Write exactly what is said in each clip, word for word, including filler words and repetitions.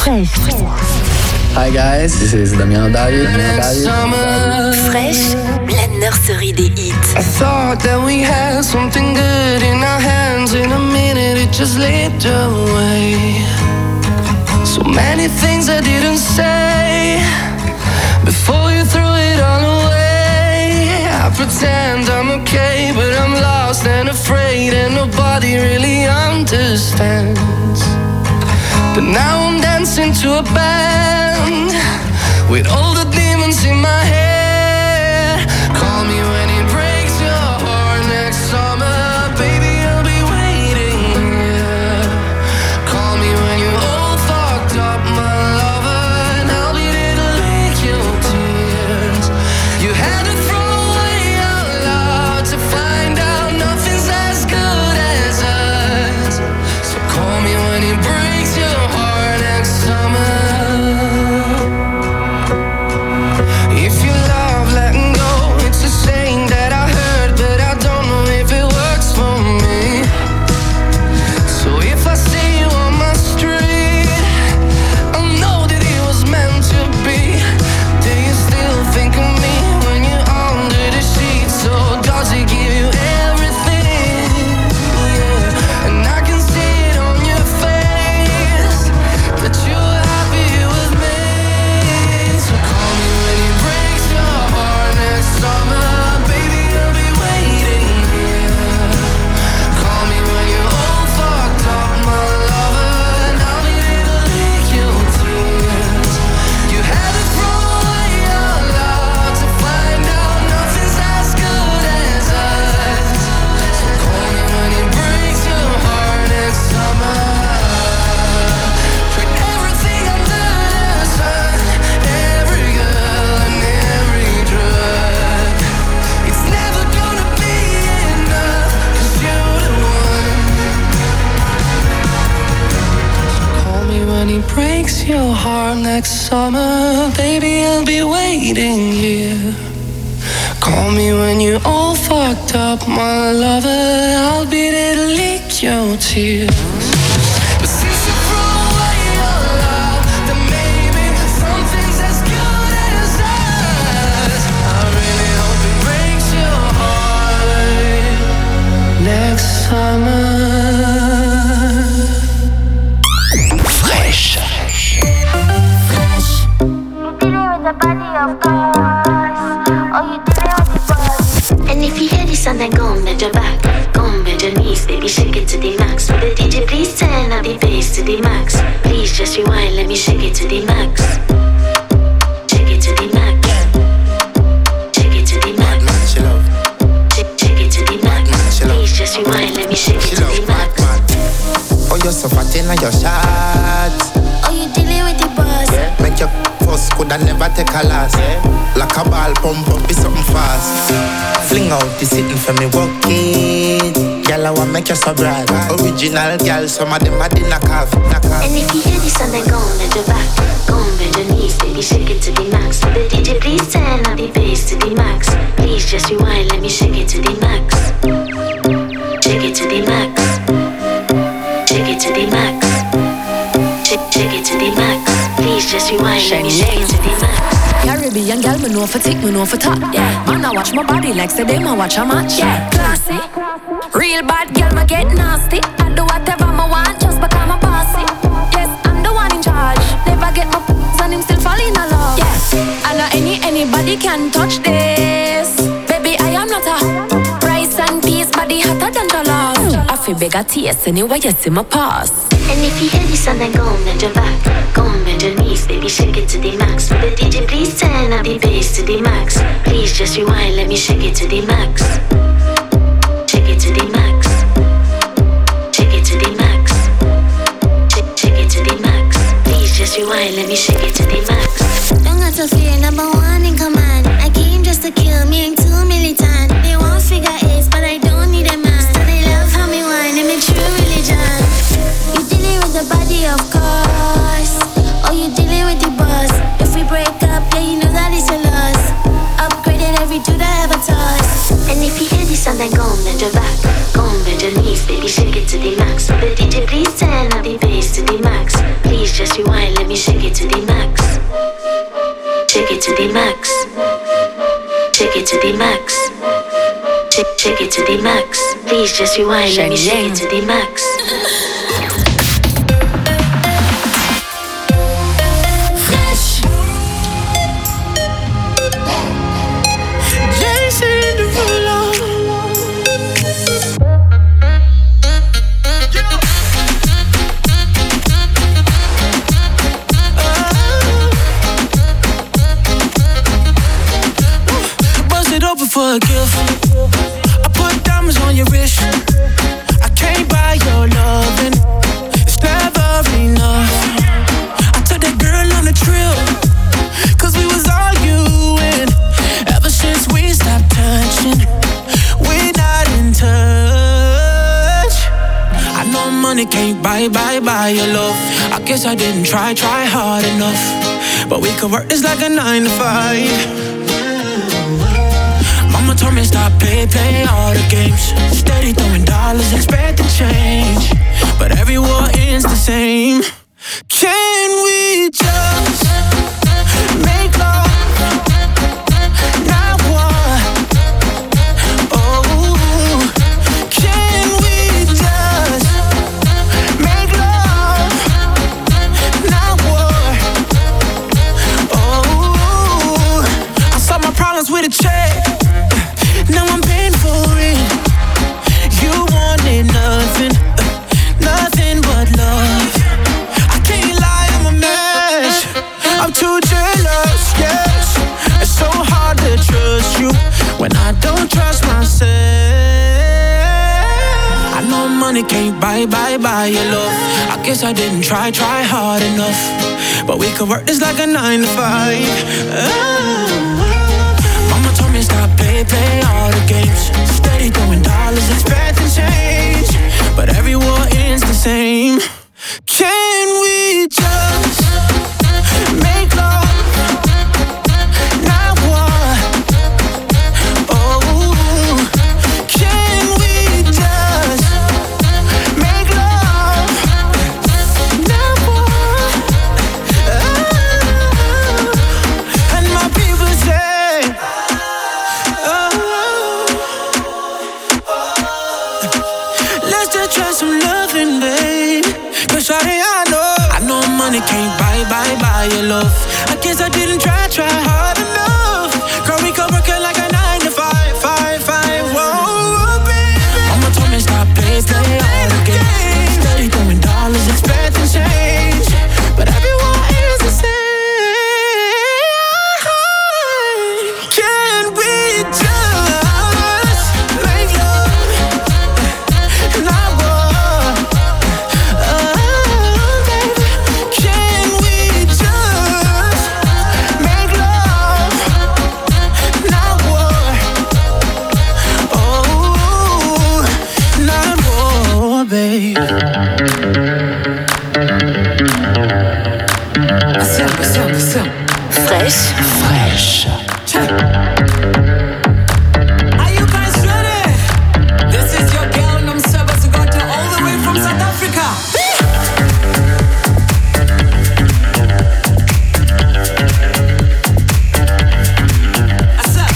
Fresh. Hi guys, this is Damiano Dario. Fresh, la nurserie des hits. I thought that we had something good in our hands. In a minute it just slipped away. So many things I didn't say before you threw it all away. I pretend I'm okay, but I'm lost and afraid, and nobody really understands. But now I'm dancing to a band with all the demons in my head. Call me when it breaks your heart next summer, baby, I'll be waiting here. Call me when you're all fucked up, my lover, and I'll be there to lick your tears. You had to throw away our love to find out nothing's as good as us. So call me when it breaks your heart next summer. If you love letting go, it's a saying that I heard, but I don't know if it works for me. So if I see you on my street, I know that it was meant to be. Do you still think of me when you're under the sheets? Or does it give you everything? Yeah. And I can see it on your face that you're happy with me. So call me when it breaks your heart next summer, baby, I'll be waiting here. Call me when you're all fucked up, my lover, and I'll be there to lick your tears. You had to throw away your love to find out nothing's as good as us. So call me when it breaks your heart next summer. For everything under the sun, every girl and every drug, it's never gonna be enough, 'cause you're the one. So call me when it breaks your heart next summer, baby, I'll be waiting here. Call me when you're all fucked up, my lover, I'll be there to lick your tears. But since you threw away your love, then maybe something's as good as us. I really hope it breaks your heart next summer. Fresh. And if you hear this song, then go and bend your back, go and bend your knees, baby, shake it to the max. Will the D J please turn up the bass to the max? Please just rewind, let me shake it to the max. Shake it to the max. Shake it to the max. Shake, shake it to the max. Please just rewind, let me shake it to the max. Oh, you're so fat in your shots. Oh, you dealing with the boss? Make your first could I never take a last. Like a ball pump up, be something fast. Fling out the sitting for me, walk it. Girl, I want make you so bright. Original girl, some of them are in a calf. And if you hear this song, then go and bend your back, go and bend your knees, baby, shake it to the max. Will the D J please turn up the bass to the max? Please just rewind, let me shake it to the max. Shake it to the max. Shake it to the max. Shake, shake it to the max. Please just rewind, let me shake it to the max. Caribbean girl, me know for tick, me know for top. Yeah, man, I watch my body like say them, I watch a match. Yeah, classy. Real bad girl, me get nasty. I do whatever I want just because I'm bossy. Yes, I'm the one in charge. Never get my p***s and him still fall in love. Yeah, I know any anybody can touch this. Baby, I am not a rice and peas, body hotter than the love. I feel big a taste anyway, you see my pass. And if you hear this song, then go and bend your back, go and bend your knees, baby, shake it to the max. Will the D J please turn up the bass to the max? Please just rewind, let me shake it to the max. Shake it to the max. Shake it to the max. Shake, shake it to the max. Please just rewind, let me shake it to the max. Don't got to fear, number one in command. I came just to kill me, ain't too militant. They won't figure eight, but I don't need a man. So they love how me whine, and me true religion. You dealing with the body, of course. Oh, you dealing with the boss. If we break up, yeah, you know that it's a loss. Upgraded every dude I ever tossed. And if you hear this song, then go and bend your back, go and bend your knees, baby, shake it to the max. Will the D J please turn up the bass to the max? Please just rewind, let me me shake it to the max. Shake it to the max. Shake it to the max. Shake, shake it to the max. Please just rewind, let me shake it to the max. For a gift, I put diamonds on your wrist. I can't buy your loving, it's never enough. I took that girl on a trip, cause we was arguing. Ever since we stopped touching, we're not in touch. I know money can't buy, buy, buy your love. I guess I didn't try, try hard enough. But we could work this like a nine to five. Mama told me stop, play, play all the games. Steady throwing dollars, expecting change. But every war ends the same. Can we just make love? Not war. Oh, can we just make love? Not war. Oh, I solve my problems with a check. Now I'm paying for it. You wanted nothing, uh, nothing but love. I can't lie, I'm a mess. I'm too jealous, yes. It's so hard to trust you when I don't trust myself. I know money can't buy, buy, buy your love. I guess I didn't try, try hard enough. But we could work this like a nine to five. Oh. Mama told me stop, play, play all the games. Steady throwing dollars, expecting change. But every war ends the same. Can we just make love? Not war. Oh, can we just make love? Not war. Oh, and my people say, try some loving, babe. Cause shawty, I know I know money can't buy, buy, buy your love. I guess I didn't try, try hard enough. Girl, we could work it like a nine to five, five, five. Whoa, baby. Mama told me stop, play, play all the games. Steady throwing dollars, expecting change. But everyone is the same. Can we just make love? Not war. Oh, baby. Can we just make love? Not war. Oh, not war, babe. Simple, simple, simple. Fresh. Fresh. Are you guys ready? This is your girl, Nam Sebas, got you all the way from South Africa. What's up?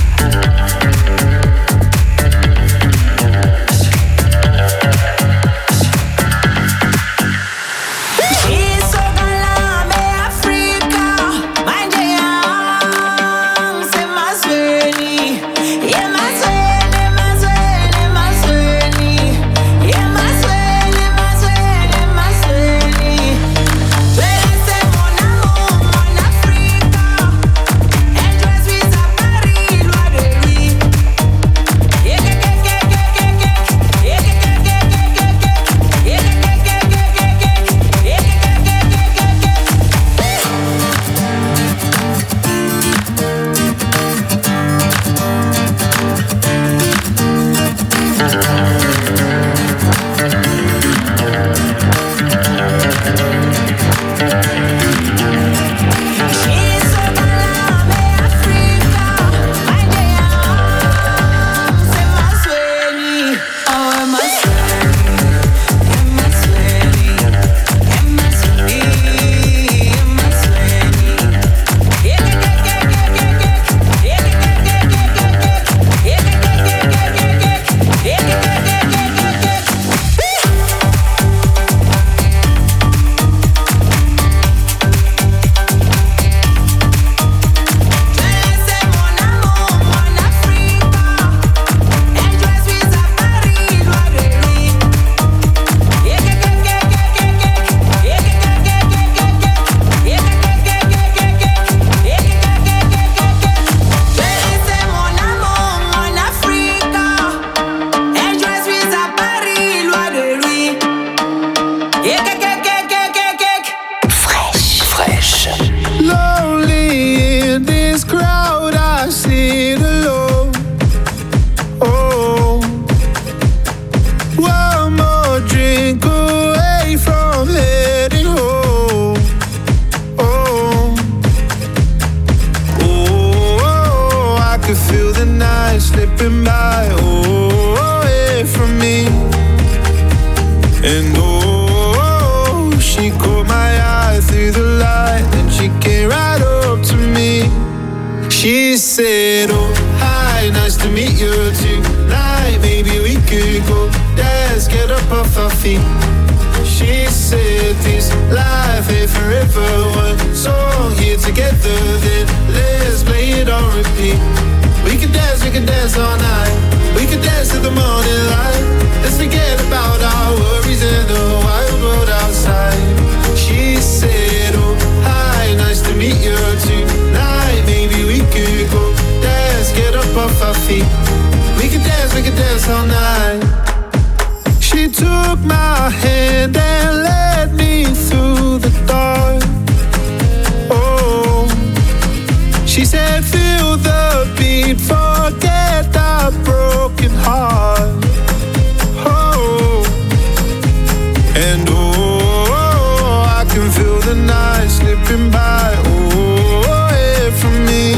And oh, she caught my eye through the light, and she came right up to me. She said, oh, hi, nice to meet you tonight. Maybe we could go dance, get up off our feet. She said this life ain't forever, one song here together, then let's play it on repeat. We can dance, we can dance all night. We can dance to the morning light. Let's forget about our worries in the wild world outside. She said, oh, hi, nice to meet you tonight. Maybe we could go dance, get up off our feet. We can dance, we can dance all night. She took my hand and led me through the dark. Oh, she said, feel the beat, forget that broken heart. Oh, and oh, I can feel the night slipping by. Oh, away from me.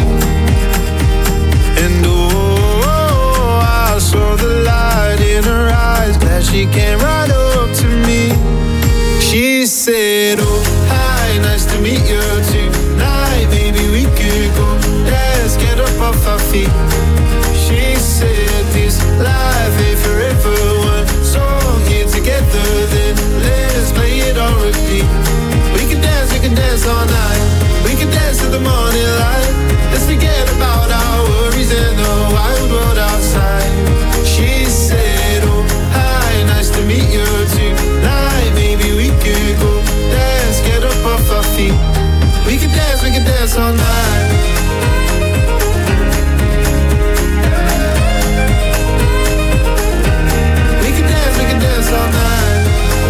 And oh, I saw the light in her eyes. Glad she came right up to me. She said, oh, hi, nice to meet you tonight. Maybe we could go dance, get up off our feet. She said this life ain't forever, one song here together, then let's play it on repeat. We can dance, we can dance all night. We can dance to the morning light. Let's forget about our worries in the wild world outside. She said, oh, hi, nice to meet you tonight. Maybe we could go dance, get up off our feet. We can dance, we can dance all night. We can dance, we can dance all night.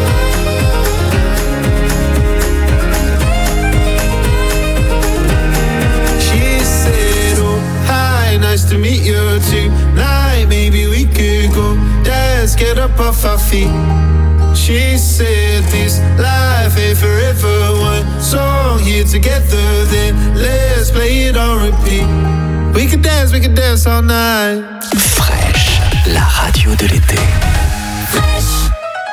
She said, oh, hi, nice to meet you tonight. Maybe we could go dance, get up off our feet. She said this life ain't forever, one song here together, then let's play it on repeat. We can dance, we can dance all night. Fresh, la radio de l'été. Fresh.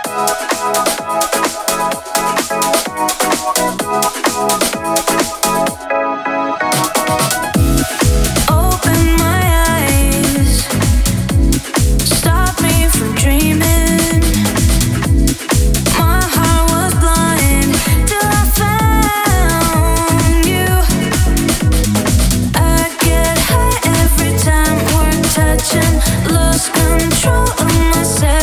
Open my eyes, stop me from dreaming. My heart was blind till I found you. I get high every time we're touching, lost control of myself.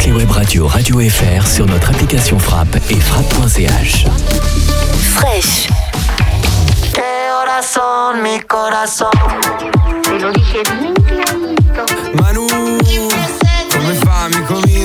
toutes les web radios Radio F R sur notre application Frappe et frappe point c h. Fresh. Corazón, mi corazón. Te lo dije bien clarito. Manu, come fa, amico mio?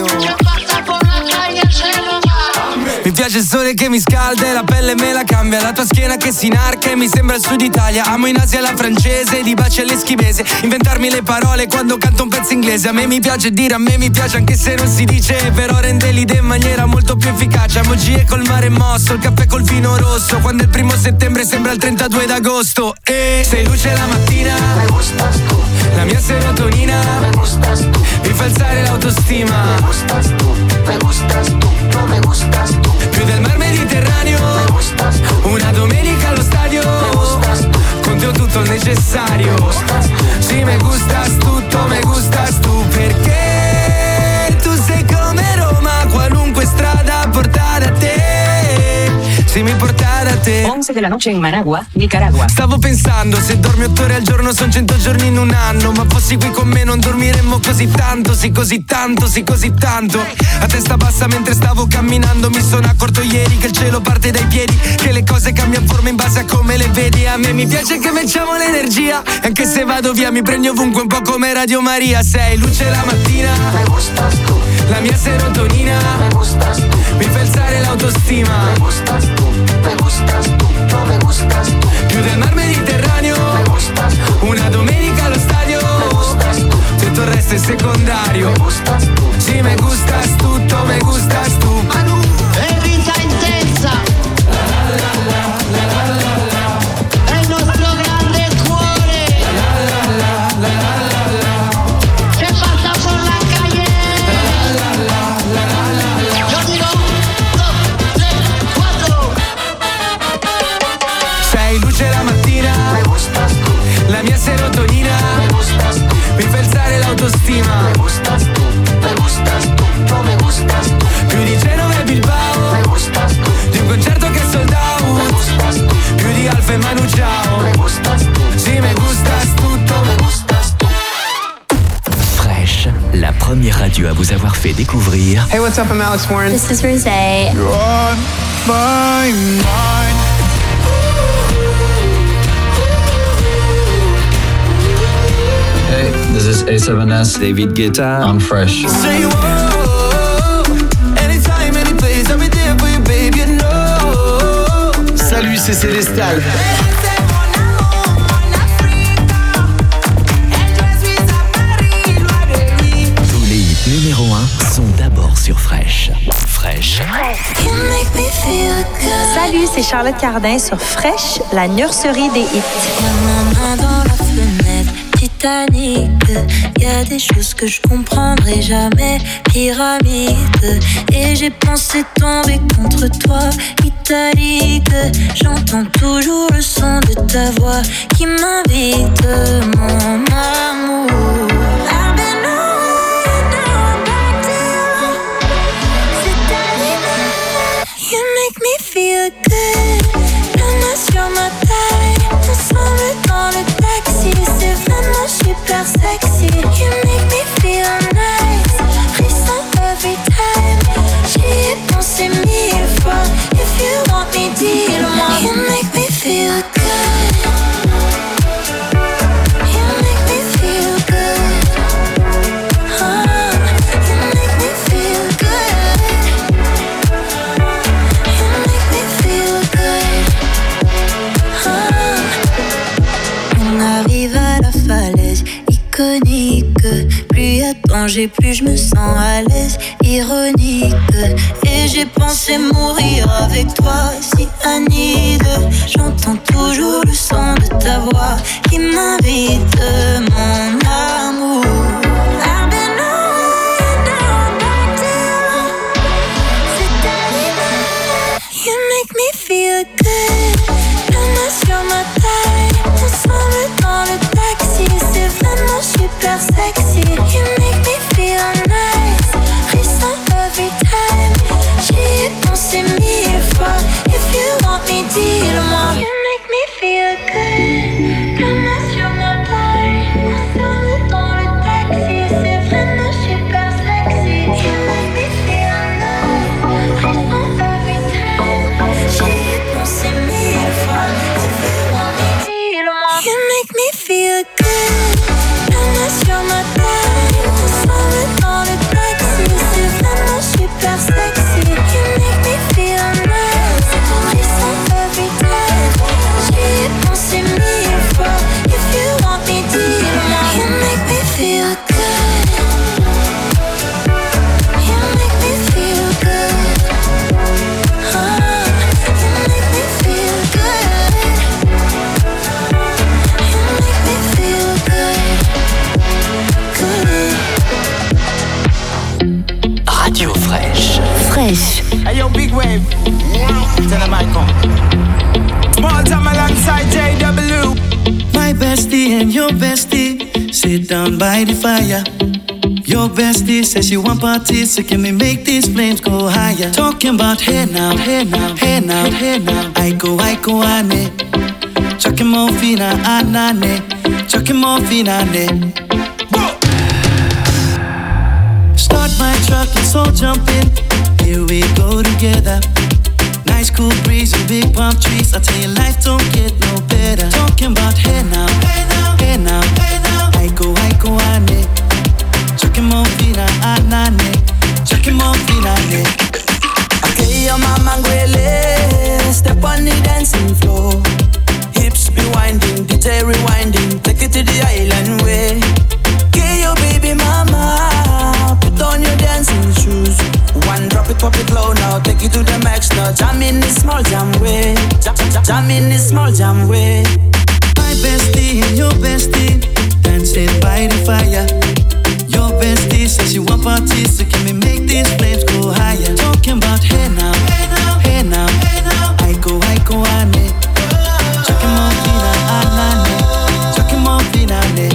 Mi piace il sole che mi scalda e la pelle me la cambia. La tua schiena che si inarca e mi sembra il sud Italia. Amo in Asia la francese, di baci all'eschimese. Inventarmi le parole quando canto un pezzo inglese. A me mi piace dire, a me mi piace anche se non si dice. Però rende l'idea in maniera molto più efficace. Emoji col mare mosso, il caffè col vino rosso. Quando è il primo settembre sembra il trentadue d'agosto. E sei luce la mattina, Me gustas tú, la mia serotonina me gustas tú, mi fa alzare l'autostima. me gustas tú, me gustas tú, no me gustas tú, Più del mar Mediterraneo, me gustas tú, una domenica allo stadio. me gustas tú, Con te ho tutto il necessario. Sì, me gustas tutto, me gustas tu. Perché tu sei come Roma, qualunque strada porta da te. Sì, mi porta da te. once de la noche en Managua, Nicaragua. Stavo pensando, se dormi otto ore al giorno son cento giorni in un anno. Ma fossi qui con me non dormiremmo così tanto. Sì, così tanto, sì, così tanto. A testa bassa mentre stavo camminando. Mi sono accorto ieri che il cielo parte dai piedi, che le cose cambiano forma in base a come le vedi. A me mi piace che mettiamo l'energia. Anche se vado via mi prendi ovunque, un po' come Radio Maria. Sei luce la mattina, me gustas tú, la mia serotonina me gustas tú, mi fa alzare l'autostima. me gustas tú, me gustas tú, no me gustas tú, Più del mar Mediterraneo, me gustas tú, una domenica allo stadio. me gustas tú, Tutto il resto è secondario. me gustas tú. Sì, me gustas tutto, me gustas tu. È vita intensa. È il nostro grande cuore. Che passa por la calle. Yo digo, dos, tres, cuatro. Sei luce la mattina, Me gustas tú, la mia serotonina me gustas tú, mi fa alzare l'autostima. me gustas tú, me gustas tú, no me gustas tú, Più di Genova e Bilbao, me gustas tú, di un concerto che è sold me out. gustas tú, Più di Alfa e Manu Ciao. me gustas tú, Sì, me gustas tutto, me gustas tú. Fresh, la première radio à vous avoir fait découvrir Hey, what's up? I'm Alex Warren. This is Rosé. You're on my mind. Hey, this is A seven S, David Guetta on Fresh. Say whoa, anytime, any place, I'll be there for you, baby, you know. Salut, c'est Célestal. tous les hits numéro un sont d'abord sur Fresh. Fresh. Salut, c'est Charlotte Cardin sur Fresh, la nurserie des hits. Main dans la fenêtre, Titanic. Y a des choses que je comprendrai jamais, pyramide. Et j'ai pensé tomber contre toi, italique. J'entends toujours le son de ta voix qui m'invite, mon amour. I've been on and back down. C'est animal. You make me feel good. La main sur ma taille, ensemble dans le taxi. C'est vraiment super sexy. You make me feel nice. Frisson every time. J'y ai pensé mille fois. If you want me, dis-le-moi. You make me feel good. You make me feel good. Oh, you make me feel good. You make me feel good. Oh. On arrive à la falaise iconique. Plus y a de danger, plus je me sens à l'aise. Ironique. Et j'ai pensé mourir avec toi, si Anide. J'entends toujours le son de ta voix qui m'invite, mon amour. I've been on and back down. C'est animal. You make me feel good. La main sur ma taille, ensemble dans le taxi. C'est vraiment super sexy. You make me feel nice. Frisson every time. J'y ai pensé mille fois. If you want me, dis-le-moi. You make me feel see me fall. If you want me deep, you make me feel good. You make me feel good. Oh, you make me feel good. You make me feel good. Good. Radio Fraîche. Fraîche. Hey yo, big wave. Tell them I come. Small time alongside J W. My bestie and your bestie sit down by the fire. Your bestie says she want parties, so can we make these flames go higher? Talking about hey now, hey now, hey now, hey now. I go, I go, ane. Chucking more fina, anane. Chucking more fina, ane. Start my truck, let's all jump in. Here we go together. Nice cool breeze and big palm trees. I tell you, life don't get no better. Talking about hey now, hey now, hey now, hey now. I go, I go, ane. Chucking more fina, anane. Chucking more fina, ane. Okay, your mama ngwele. Step on the dancing floor. Hips be winding, D J rewinding. Take it to the island way. Okay, your baby mama. Put on your dancing shoes. One drop it, pop it low now. Take it to the max now. Jam in this small jam way. Jam, jam, jam in this small jam way. My bestie and your bestie dancing by the fire. Your bestie says she want parties, so can we make these flames go higher? Talking about hey now, hey now, hey now, hey now. I go, I go, ane. Chucking more fina, anane. Chucking more fina, ane.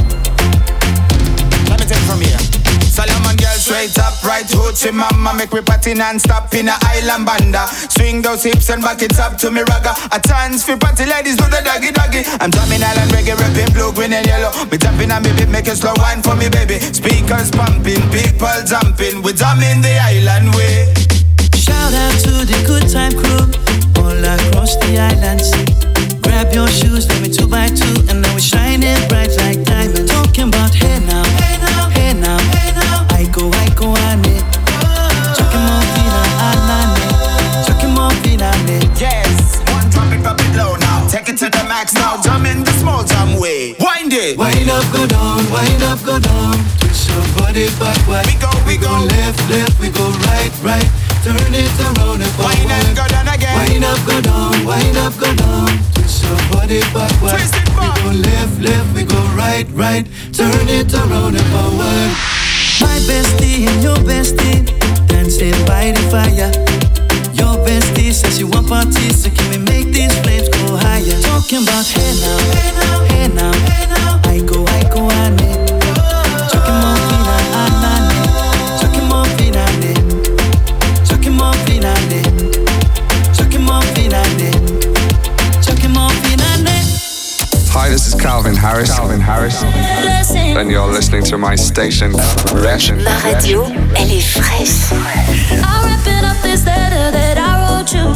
Let me take it from here. Solomon girl straight up, right hoochie mama. Make me party non-stop in a island banda. Swing those hips and back it up to me ragga. A chance for party ladies do the doggy doggy. I'm drumming island reggae, rapping blue, green and yellow. Me jumping on me beat, make a slow wine for me baby. Speakers pumping, people jumping. We drumming the island way. Shout out to the good time crew all across the islands. Grab your shoes, let me two by two, and now we're shining bright like diamonds. Talking about hey now, hey now, hey now, hey now. I go, I go, ane. Chucking more fina, anane. Chucking more fina, ane. Yes, one drop it, drop it low now. Take it to the max now. Jump in the small jam way. Wind it. Wind up, go down, wind up, go down. Twist your body backward. We go, we go, go left, left, we go right, right. Turn it around and forward. Wind up, go down again. Wind up, go down, wind up, go down. Twist your body backward. Twist it back. We go left, left, we go right, right. Turn it around and forward. My bestie and your bestie dancing by the fire. Your bestie says she want parties, so can we make these flames go higher? Talking about hey now, hey now, hey now, hey now. I go, I go, ane. Chucking more fina, anane. Chucking more fina, ane. Chucking more fina, ane. Chucking more fina, ane. Chucking more fina, ane. Hi, this is Calvin Harris. Calvin Harris. And you're listening to my station, Fresh. Ma radio, elle est fraîche. I'm wrapping up this letter that I wrote you.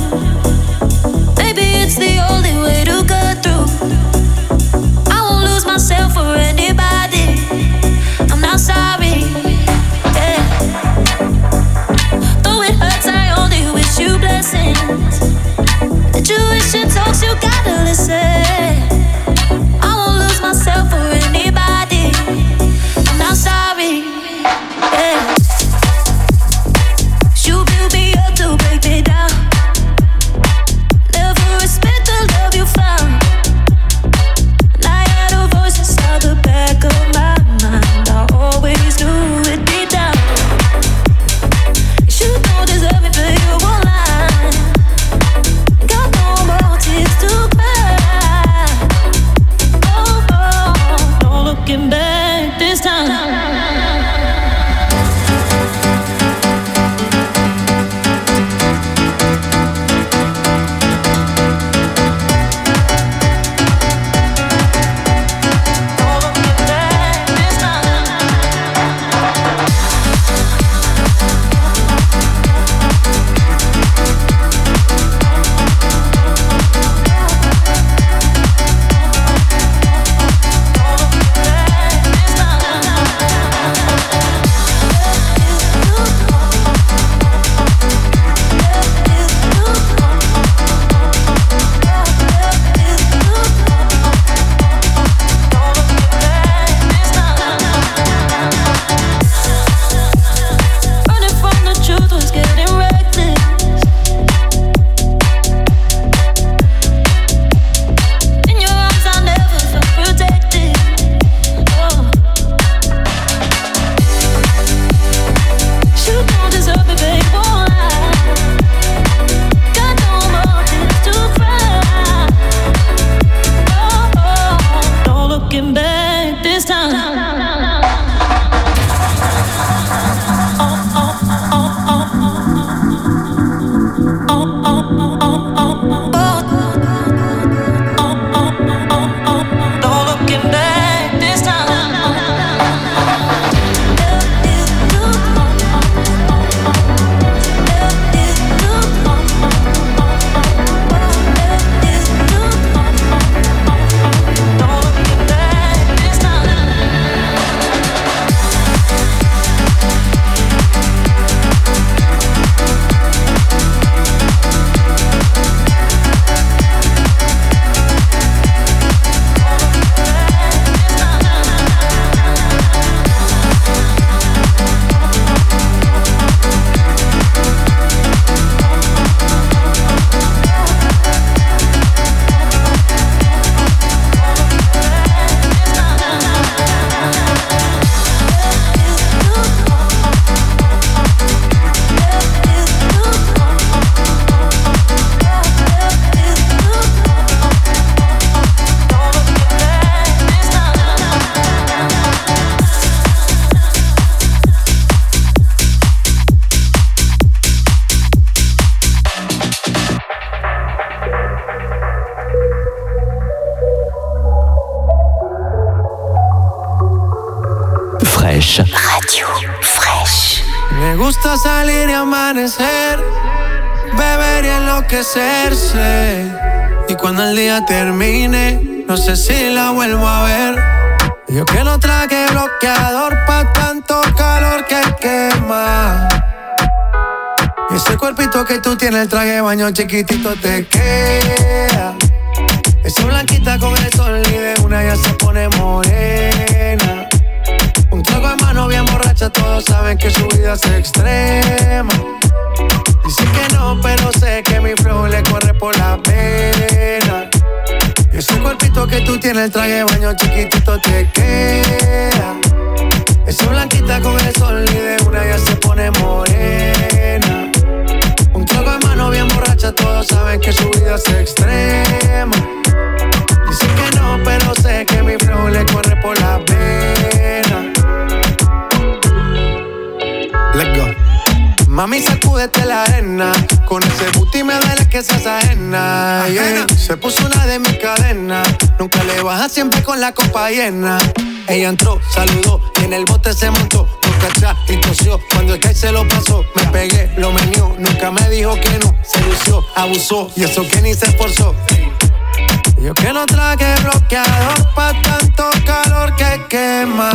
Maybe it's the only way to get through. I won't lose myself for anybody. I'm not sorry. Yeah. Though it hurts, I only wish you blessings. The tuition talks, you gotta listen. I won't lose myself for anybody. I'm not sorry. Yeah. You build me up to break me down. Never respect the Fresh. Radio Fresh. Me gusta salir y amanecer, beber y enloquecerse. Y cuando el día termine, no sé si la vuelvo a ver. Yo que no traje bloqueador pa' tanto calor que quema. Y ese cuerpito que tú tienes, el traje de baño chiquitito te queda. Esa blanquita con el sol y de una ya se pone morena. Un trago de mano bien borracha, todos saben que su vida es extrema. Dice que no, pero sé que mi flow le corre por la pena. Y ese cuerpito que tú tienes, el traje de baño chiquitito te queda. Esa blanquita con el sol y de una ya se pone morena. Un trago de mano bien borracha, todos saben que su vida es extrema. Dice que no, pero sé que mi flow le corre por la pena. Let's go. Mami, sacúdete la arena. Con ese booty me duele que seas ajena, yeah. Se puso una de mis cadenas. Nunca le baja, siempre con la copa llena. Ella entró, saludó y en el bote se montó. Nunca atrás y tosió, cuando el que se lo pasó. Me pegué, lo menió, nunca me dijo que no. Se lució, abusó y eso que ni se esforzó. Yo que no traje bloqueador pa' tanto calor que quema.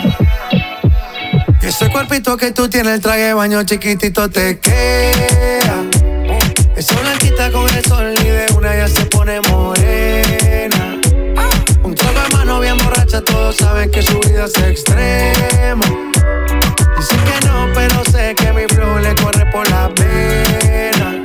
Y ese cuerpito que tú tienes, el traje de baño chiquitito te queda. Esa blanquita con el sol y de una ya se pone morena. Un trago de mano bien borracha, todos saben que su vida es extrema. Dice que no, pero sé que mi flow le corre por la pena.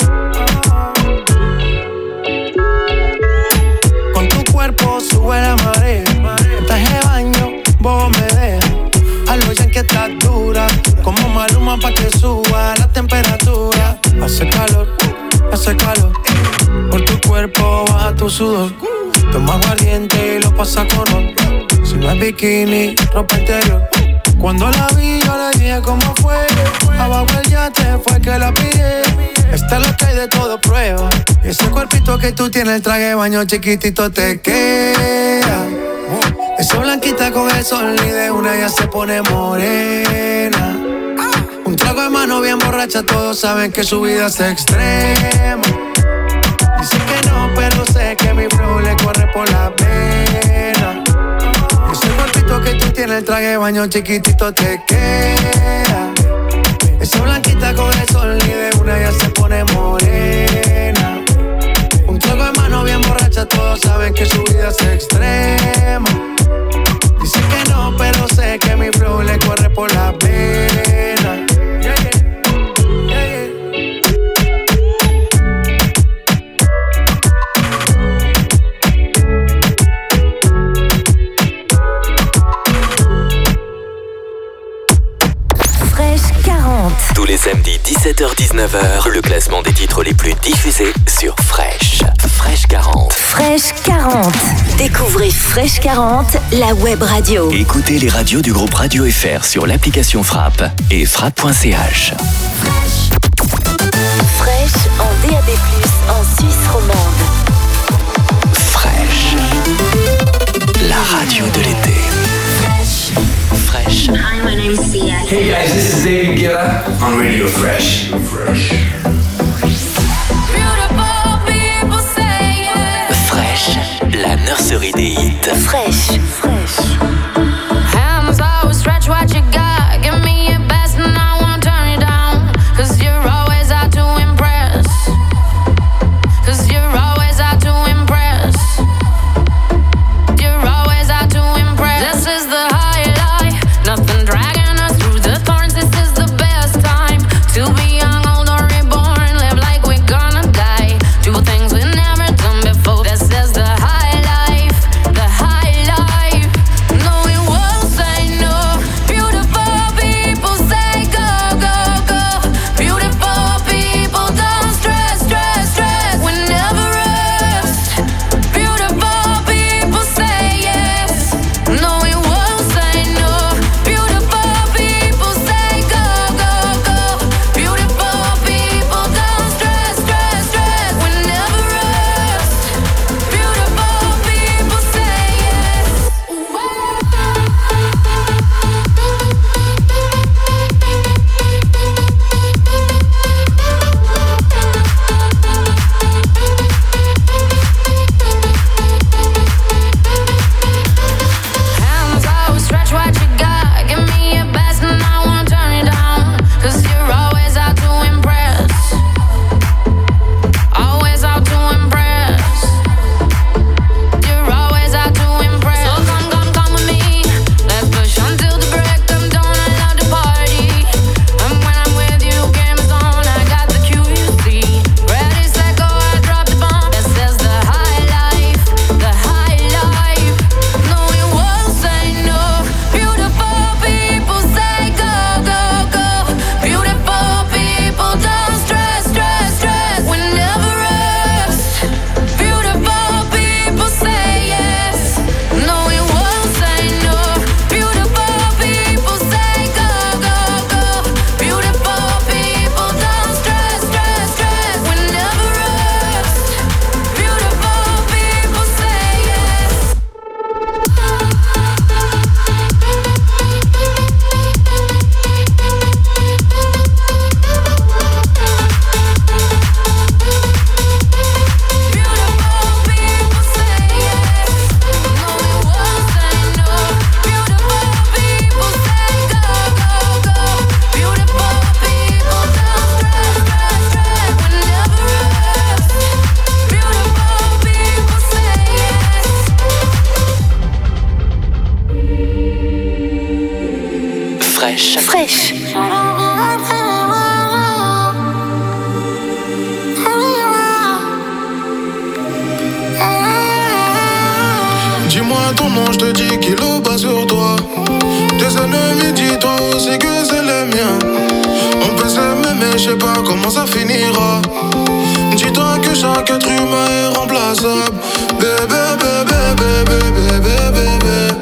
Con tu cuerpo sube la marea. El traje de baño, vos me dejas. A lo ya que estás dura, como Maluma pa' que suba la temperatura. Hace calor, hace calor. Por tu cuerpo baja tu sudor. Toma aguardiente y lo pasa con ron. Si no es bikini, ropa interior. Cuando la vi yo le dije cómo fue. Abajo el yate fue que la pillé. Esta es lo que hay de todo prueba. Y ese cuerpito que tú tienes, el traje de baño chiquitito te queda. Esa blanquita con el sol y de una ya se pone morena. Un trago de mano bien borracha, todos saben que su vida es extrema. Dice que no, pero sé que mi flow le corre por la pena. Ese cuerpito que tú tienes, el traje de baño chiquitito te queda. Esa blanquita con el sol y de una ya se pone morena. Un trago de mano bien borracha, todos saben que su vida es extrema. Dice que no, pero sé que mi flow le corre por la pena. Yeah, yeah. Yeah, yeah. Fresh quarante. Tous les samedis dix-sept heures dix-neuf heures, le classement des titres les plus diffusés sur Fresh. Fresh quarante. Fresh quarante. Découvrez Fresh quarante, la web radio. Écoutez les radios du groupe Radio F R sur l'application Frappe et frappe point c h. Fresh en D A B plus, en Suisse romande. Fresh. La radio de l'été. Fresh. Hi, my name is Sia. Hey guys, this is David Guetta on Radio Fresh. Fresh. Fresh, la nurserie des hits. Fresh. Fresh. Hands always stretch what you got. Give me your best and I won't turn it down. Cause you're always out to impress. Cause you're always out to impress. You're always out to impress. This is the high life. Nothing dragging us through the thorns. This is the best time to be young, old or reborn. Live like we're gonna die. Do things we never done before. This is the high life, the high life. No fraîche. Dis-moi ton nom, je te dis qu'il est bas sur toi. Tes ennemis, dis-toi aussi que c'est les miens. On peut s'aimer mais je sais pas comment ça finira. Dis-toi que chaque être humain est remplaçable. Bébé, bébé, bébé, bébé, bébé.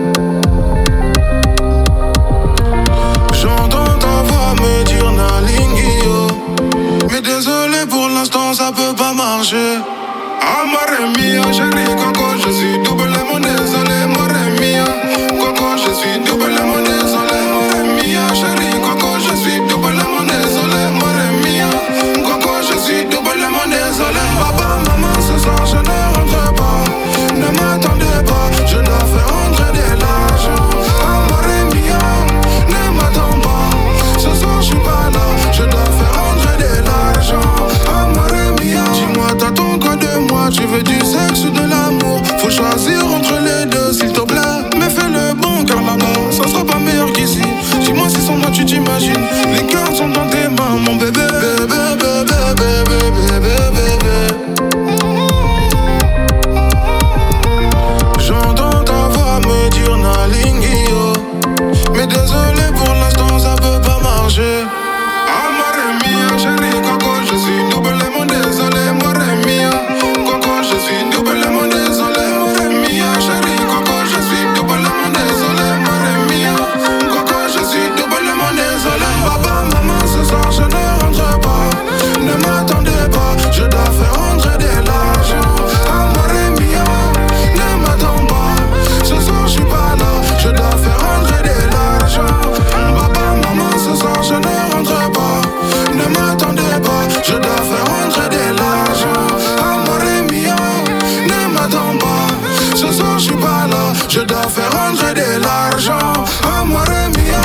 J'entends ta voix me dire Nalingio. Mais désolé pour l'instant ça peut pas marcher. Amore mia, chérie Coco, je suis doublement désolé, more mia. Coco, je suis doublement désolé, more mia. Chérie Coco, je suis doublement désolé, more mia. Coco, je suis doublement désolé. Papa, maman, ce soir je ne rentre pas. Ne m'attendez pas, je dois faire rentrer de l'argent. Amore mia, ne m'attends pas. Ce soir je suis pas là, je dois faire rentrer de l'argent. Amore mia, dis-moi t'attends quoi de moi? Tu veux du sexe ou de l'amour? Faut choisir entre les deux s'il te plaît. Mais fais le bon car là-bas ça sera pas meilleur qu'ici. Dis-moi si sans moi tu t'imagines. Les cartes sont dans tes mains mon bébé. Bébé, bébé, bébé, bébé, bébé. J'entends ta voix me dire Nalingio. Mais désolé pour l'instant ça peut pas marcher. Amore mia, chérie Coco, je suis doublement désolé, more mia. Coco, je suis doublement désolé, more mia. Chérie Coco, je suis doublement désolé, more mia. Coco, je suis doublement désolé. Papa, maman, ce soir je ne rentre pas. Ne m'attendez pas, je dois faire rentrer de l'argent. Amore mia, ne m'attends pas. Ce soir je suis pas là, je dois faire rentrer de l'argent. Papa, maman, ce soir je ne rentre pas. Ne m'attendez pas, je dois faire rentrer de l'argent. Amore mia, ne m'attends pas. Ce soir je suis pas là, je dois faire rentrer de l'argent. Amore mia.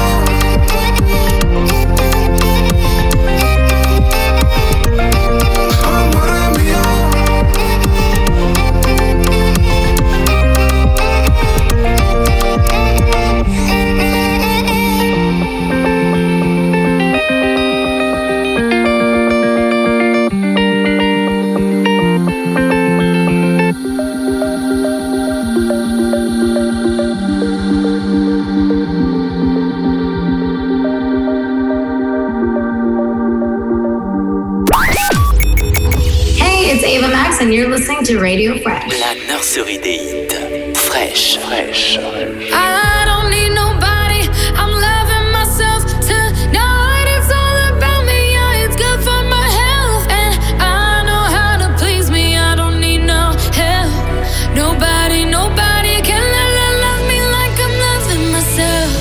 And you're listening to Radio Fresh. La nurserie des hits. Fresh, fresh. I don't need nobody. I'm loving myself tonight. It's all about me. Yeah, it's good for my health. And I know how to please me. I don't need no help. Nobody, nobody can love, love me like I'm loving myself.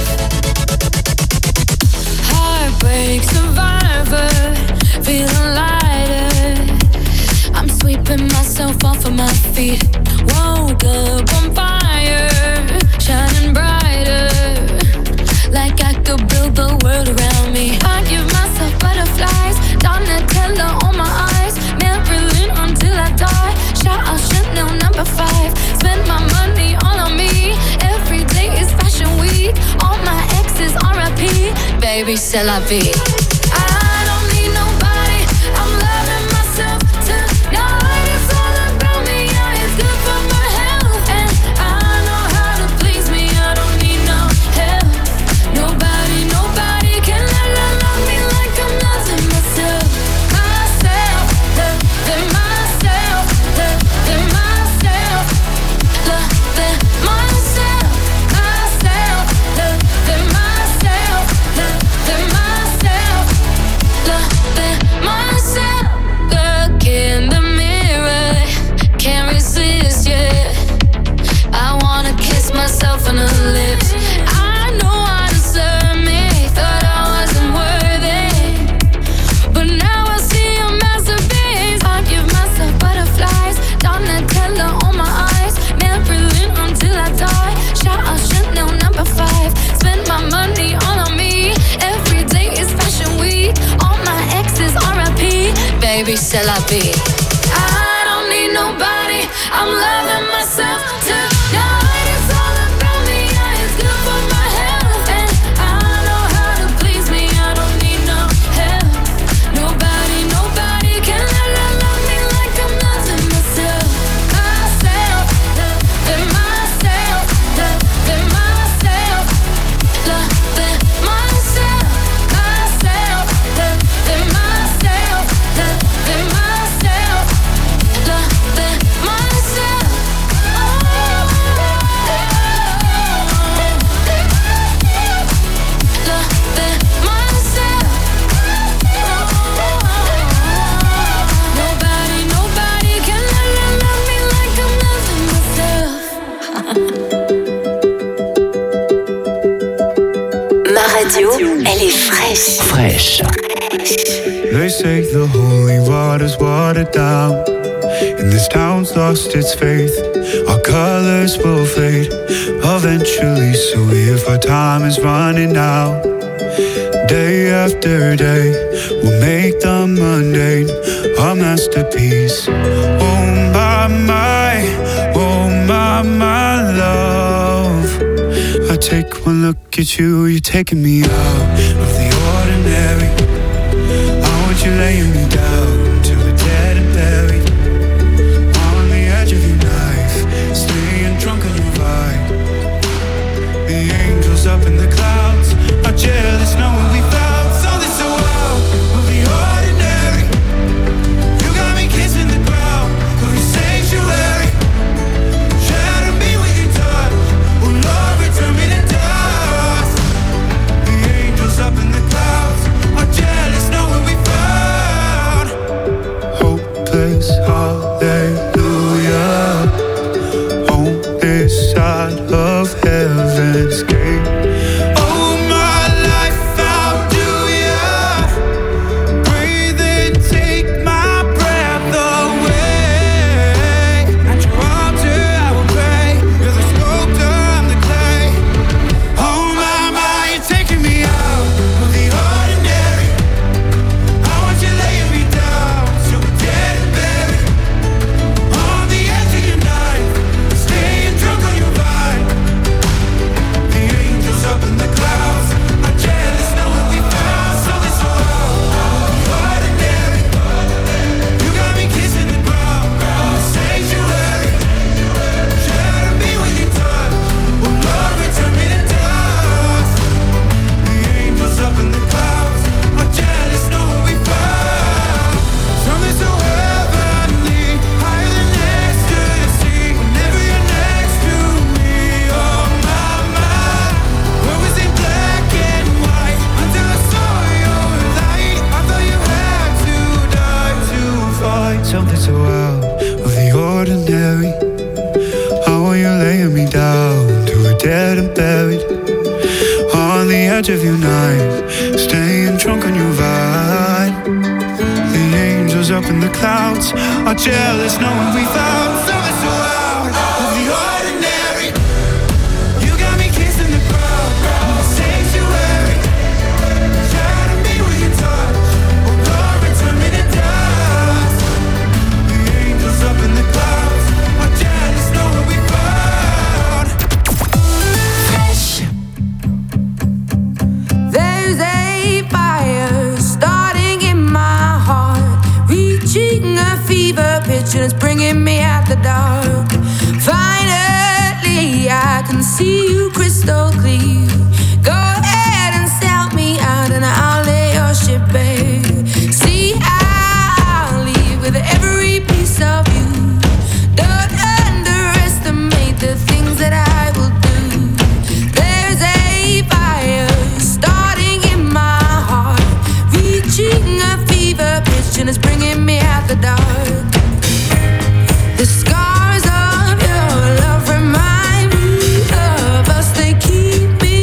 Heartbreak survivor. Feeling lighter. I'm sweeping myself off of my feet. Woke up on fire, shining brighter, like I could build the world around me. I give myself butterflies, Donatella on my eyes, Marilyn until I die. Shout out Chanel number five. Spend my money all on me. Every day is fashion week. All my exes R I P. Baby, c'est la vie. I don't need nobody. I'm loving myself tonight. It's all about me. Yeah, it's good for my health. And I know how to please me. I don't need no help. Nobody, nobody can love, love, love me like I'm loving myself. Myself, loving myself, loving myself, loving myself, myself, loving myself, loving myself, loving myself. Look in the mirror, can't resist, yeah. I wanna kiss myself on the lips. I know I deserve me, thought I wasn't worthy, but now I see a masterpiece. I give myself butterflies, Donatella on my eyes, Marilyn until I die. Shout out Chanel number five. Spend my money all on me. Every day is fashion week. All my exes R I P. Baby, c'est la vie. I don't need nobody. I'm loving myself tonight. It's all about me. Yeah, it's good for my health. And I know how to Ma radio, elle est fraîche. Fraîche. They say the holy water's watered down, and this town's lost its faith. Our colors will fade eventually, so if our time is running out, day after day, we'll make the mundane our masterpiece. Oh my, my, oh my, my love. I take one look at you, you're taking me out of the ordinary. I want you laying me down till we're dead and buried, on the edge of your knife, staying drunk on your vibe. The angels up in the clouds are jealous knowing we found something so wild of the ordinary. You got me kissing the ground of your sanctuary. Shadow me with your touch, oh Lord, return me to dust. The angels up in the clouds are jealous knowing we found hopeless hallelujah on this side of heaven's gate. Oh my life, how do ya breathe and take my breath away? At your altar I will pray. You're the sculptor, I'm the clay. Oh my, my, you're taking me out of the ordinary. I want you laying me down till we're dead and buried, on the edge of your knife, staying drunk on your vine. The angels up in the clouds are jealous knowing we found something so ordinary. You got me kissing the ground of the sanctuary. Shadow me with your touch, oh Lord, return me to dust. The angels up in the clouds are jealous knowing we found something so heavenly, higher than ecstasy. Whenever you're next to me, oh my, my. Where was it black and white until I saw your light? I thought you had to die to find something so out of the ordinary. How are you laying me down till we're dead and buried, on the edge of your knife, staying drunk on your vine. The angels up in the clouds are jealous knowing we found something so out of the ordinary. You got me kissing the ground of the sanctuary. Shadow me with your touch, oh Lord, return me to dust. The angels up in the clouds are jealous knowing we found. There's a fire starting in my heart, reaching a fever pitch and it's bringing me out the dark. Finally, I can see you crystal clear. Go ahead and sell me out and I'll lay your ship bare. See, I'll leave with every piece of you. Don't underestimate the things that I will do. There's a fire starting in my heart, reaching a fever pitch and it's bringing me out the dark. The scars of your love remind me of us, they keep me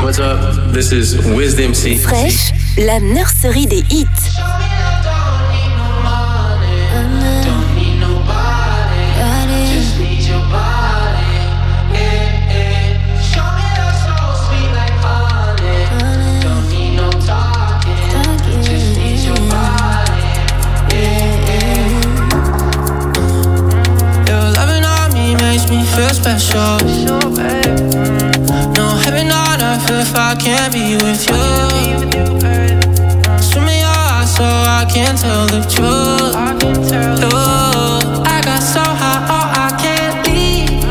What's up? This is Wisdom C. Fresh, la nurserie des hits. Me feel special. No heaven on earth if I can't be with you. Swim in your eyes so I can tell the truth. Ooh, I got so high, oh I can't leave.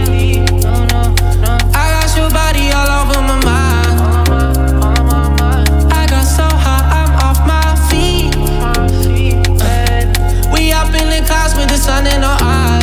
I got your body all over my mind. I got so high, I'm off my feet. We up in the clouds with the sun in our eyes.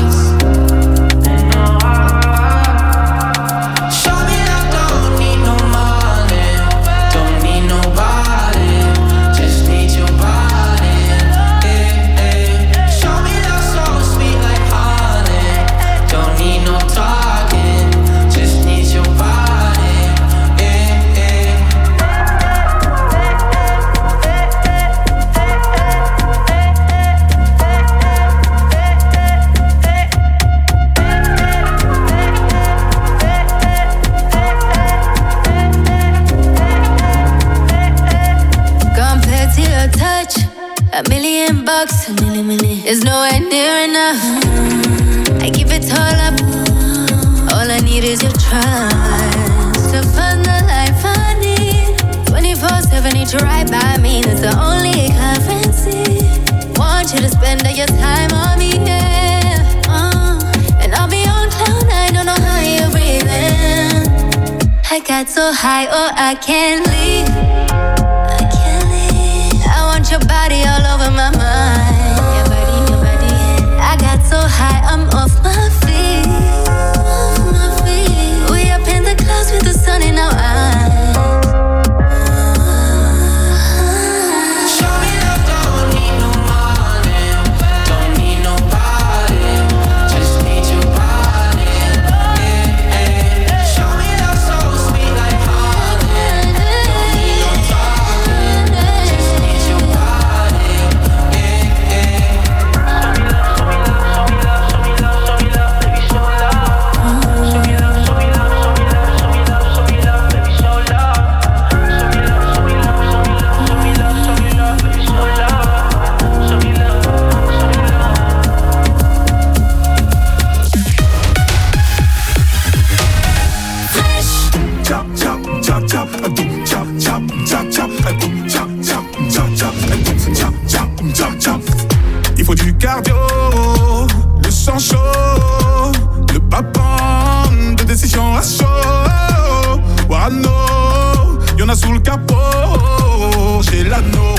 A million bucks, a million, million is nowhere near enough. I give it all up. All I need is your trust to find the life I need. twenty-four seven, need you right by me. That's the only currency. Want you to spend all your time on me, yeah. Uh, and I'll be on cloud nine, don't know how you're breathing. I got so high, oh I can't leave. Your body all over my mind. Your body, your body. I got so high, I'm off my feet. Off my feet. We up in the clouds with the sun in our eyes. Show me love, don't need no money, don't need nobody, just need your body. Yeah, yeah. Show me love so sweet like honey, don't need no talking, just need your body. Il faut du cardio, le sang chaud, le pas de décision à chaud. Warano, y'en a sous le capot, chez l'anneau.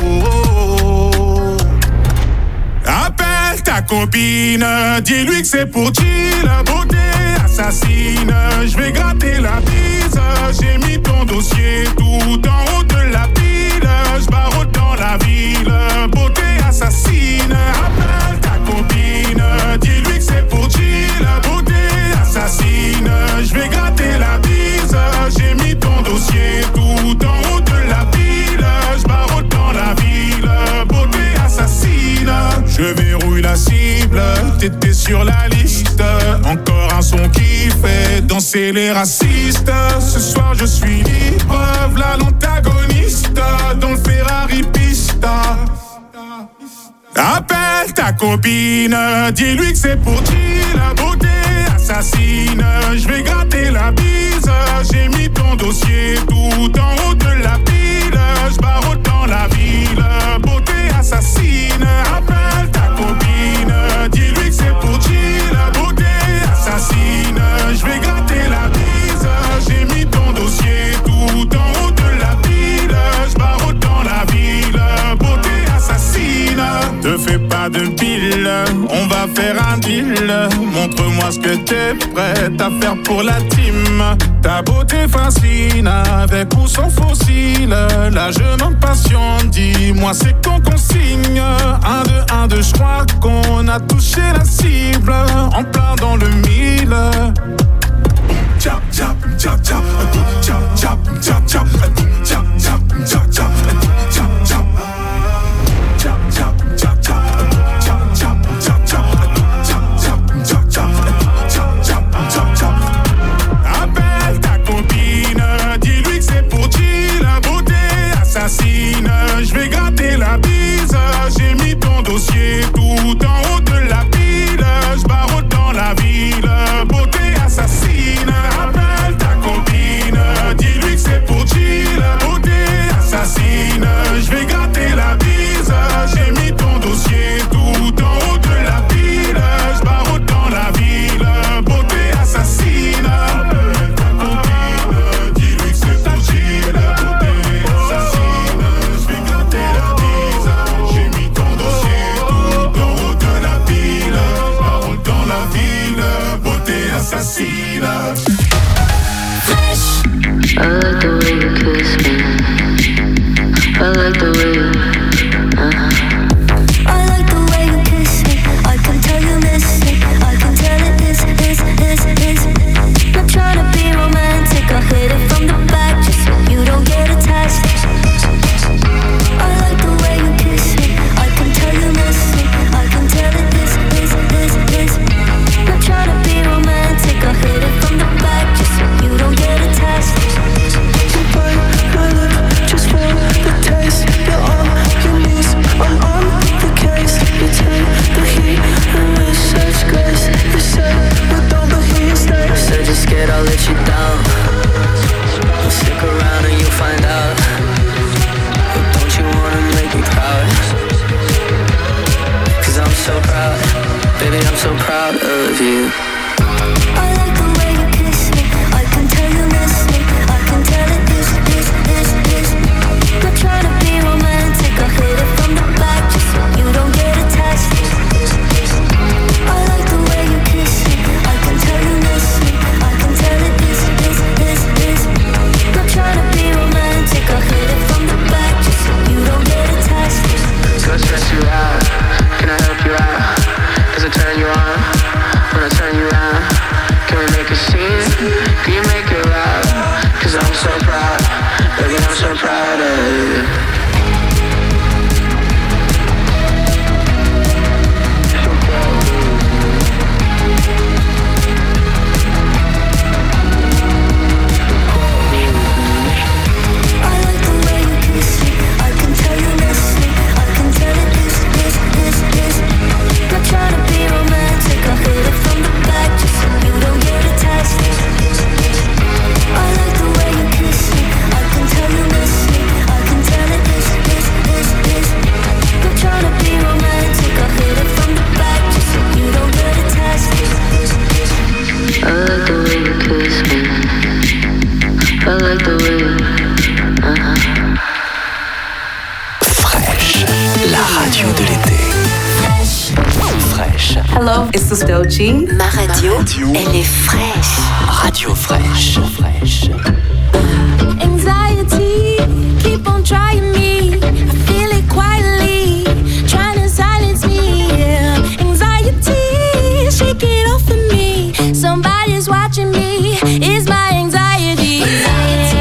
Appelle ta copine, dis-lui que c'est pour chill, la beauté assassine. Je vais gratter la bise, j'ai mis ton dossier tout en haut de la pile. Je barre dans la ville, beauté assassine. Appelle ta copine, dis-lui que c'est pour chill, la beauté assassine. Je vais gratter la bise, j'ai mis ton dossier tout en haut de la pile. Je barre dans la ville, beauté assassine. Je verrouille la cible, t'étais sur la liste. Encore un son qui fait danser les racistes. Ce soir je suis libre, v'là l'antagoniste dans le Ferrari Pista. Appelle ta copine, dis-lui que c'est pour chill, la beauté assassine. Je vais gratter la bise, j'ai mis ton dossier tout en haut de la pile. Je barre dans la ville, beauté assassine. Appelle ta copine, dis-lui que c'est pour chill, la beauté assassine. Je vais gratter la bise, j'ai mis ton dossier tout en haut de la pile. Je barre dans la ville, beauté assassine. Te fais pas de pile, on va faire un deal. Montre-moi ce que t'es prête à faire pour la team. Ta beauté fascine, avec ou sans fossile. La jeune en passion, dis-moi c'est qu'on consigne. Un, deux, un, deux, je crois qu'on a touché la cible. En plein dans le mille. Chap, chap, chap, chap, chap, chap, chap, chap. I like the way you kiss me. I like the way you, uh-huh. I like the way you kiss me. I can tell you miss it. I can tell it is, is, is, is. Not trying to be romantic. I hit it from the back just so you don't get attached. I like the way you kiss me. I can tell you miss it. I can tell it is, is, is, is. Not trying to be romantic. I hit it from the back just so you don't get attached. You bite my lip just for the taste. You're on your knees, I'm on the case. You take the heat and with such grace. You said you don't, but here you stay. Said you're scared I'll let you down. Well, stick around and you'll find out. But don't you wanna make me proud? Cause I'm so proud, baby, I'm so proud of you. I like the way you kiss me. I can tell you miss me. I can tell it is, is, is, is. Not trying to be romantic. I hit it from the back just so you don't get attached. I like the way you kiss me. I can tell you miss me. I can tell it is, is, is, is. Not trying to be romantic. I hit it from the back just so you don't get attached. Gonna stress you out, can I help you out? Does it turn you on? When I turn you around, can we make a scene? Can you make it loud? Cause I'm so proud, baby, I'm so proud of you. Hello, it's Dochi. Ma radio, elle est fraîche. Radio fraîche. fraîche. Anxiety, keep on trying me. I feel it quietly, trying to silence me. Yeah. Anxiety, shake it off of me. Somebody's watching me. It's my anxiety. Anxiety.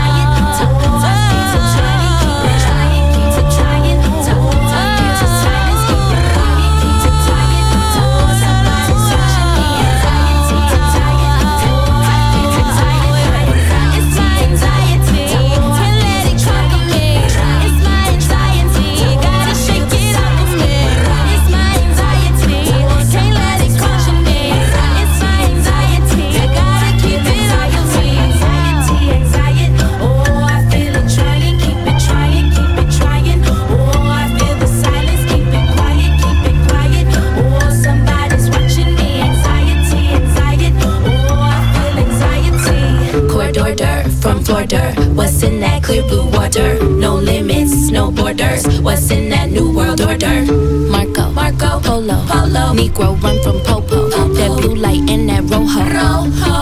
What's in that clear blue water? No limits, no borders. What's in that new world order? Marco, Marco, Polo, Polo. Negro run from Popo. Popo. That blue light and that rojo. Rojo.